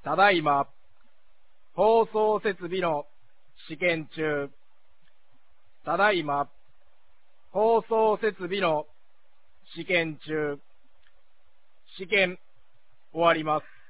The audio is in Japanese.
ただいま、放送設備の試験中。ただいま、放送設備の試験中。試験終わります。